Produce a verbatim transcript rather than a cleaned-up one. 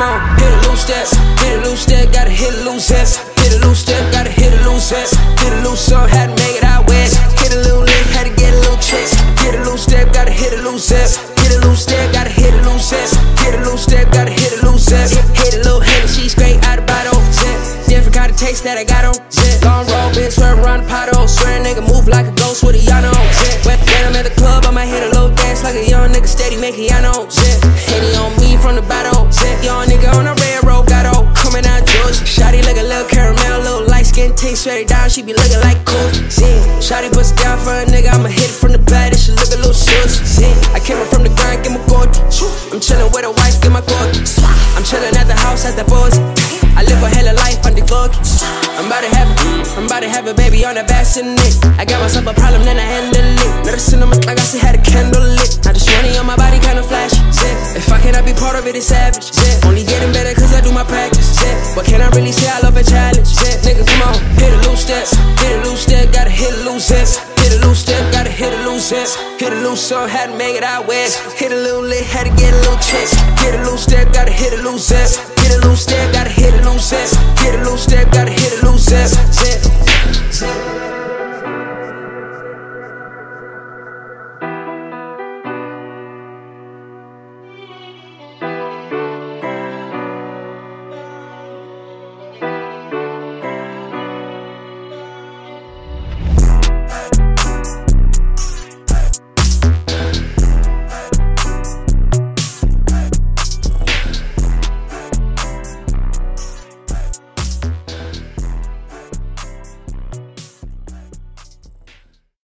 come on, hit a loose step, hit a loose step, gotta hit a loose step, hit a loose step, gotta hit a loose step, hit a loose song, had to make it out west, hit a little lick, had to get a little chase, hit a loose step, gotta hit a loose step, hit a loose step, gotta hit a loose step, hit a loose step, gotta hit a loose step, hit a little hit, she's straight out of bottle, different kind of taste that I got on, long roll, bitch, swerve around the pothole, swear a nigga move like a ghost with a yano, when, when I'm at the club, I'ma hit a little dance like a young nigga steady making yano, Henny on me from the bottle, young nigga on the railroad, got coming out Georgia, shawty like a little caramel, little light skin, taste straight down, she be looking like cool, shawty bust down for a nigga, I'ma hit it from the back, she look a little sus, I came up from the grind, get my gold, I'm chillin' with a wife, get my gold, I'm chillin' at the house, at the boys, I live a hella life on the clock. I'm about to have a, I'm about to have a baby on the bassinet. I got myself a problem, then I handle it. Never seen them like I still had a candle lit. Now this money on my body kinda flash. If I cannot be part of it, it's savage. Only getting better cause I do my practice. What can I really say? I love a challenge. Nigga, come on, hit a loose step, hit a loose step, gotta hit a loose step. Hit a loose step, gotta hit a loose step. Hit a loose song, had to make it out west. Hit a little lit, had to get a little chase. Hit a loose step, gotta hit a loose step. Hit a loose step, gotta hit a loose step. Hit a loose step, gotta hit a loose step.